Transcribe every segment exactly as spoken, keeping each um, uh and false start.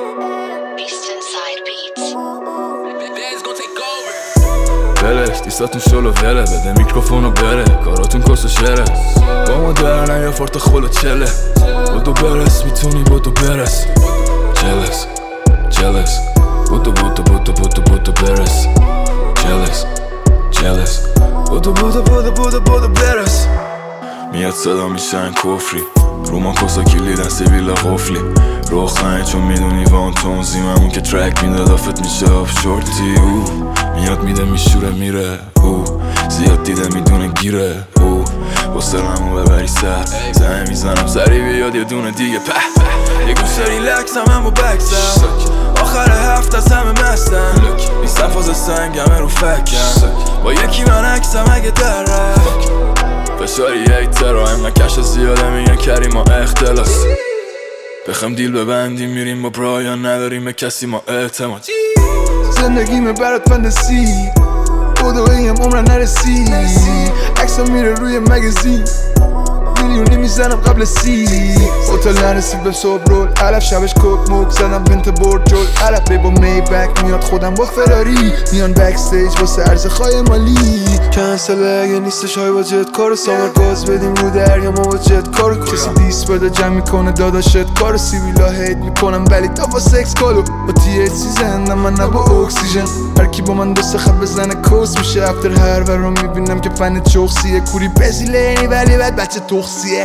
ولش دیستاتون شلو وله بده میکروفونو بره کاراتون کس و شره با ما درنه یا فارت خلو چله بودو برس میتونی بودو برس جلس جلس بودو بودو بودو بودو بودو برس جلس جلس بودو بودو بودو بودو بودو برس میاد صدا میشن کفری رومان کسا کلیدن سیبیلا قفلی روخنه چون میدونی وان تونزیم همون که ترک میده دافت میشه آف شورتی او میاد میده میشوره میره او زیاد دیده میدونه گیره او بسر همون ببری سر زنه میزنم سری بیاد یه دونه دیگه په یه گوشه ریلکس هم هم با بکسم آخر هفت از همه مستم نیستم فاز سنگمه رو فکم با یکی من عکسم اگه در رفت فشاری هیتر و همه کش زیاده میگن کریم ما اختلاس بخم دیل ببندیم میریم با برایان نداریم به کسی ما اعتماد زندگیمه برات فندسی بودو ایم عمرن نرسی عکسا میره روی مگزین میلیونی میزنم قبل سی هتل نرسید به صبح رول علف شبش کوک موک زدم بنت برد جل علف با می بک میاد خودم با فراری میان بک استیج واسه عرض خواهی مالی کنسل اگه نیستش های با جت کارو سامر گاز بدیم رو دریا ما با جت کارو کسی دیس بده جمع میکنه داداشت کارو سیویلا هیت میکنم ولی تا با سکس کالو با تی ایچ سی زندم من نه با اکسیژن هرکی با من دوست خب بزنه کوس میشه افتر هر و رو میبینم که فن چوخسیه کوری بزیلینی ولی بعد بچه تخصیه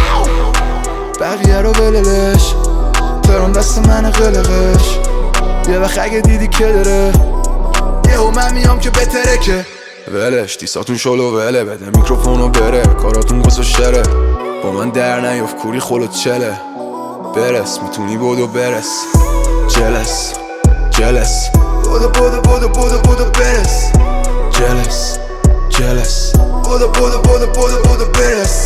بقیه رو وللش تران دست من قلقش یه وقت اگه دیدی که داره یهو من میام که بهتره که ولش دیساتون شلو وله بده میکروفونو بره کاراتون گس و شره با من در نیاف کوری خلوت چله برس میتونی بودو برس جلس جلس بودو بودو بودو بودو بودو برس جلس جلس بودو بودو بودو بودو بودو برس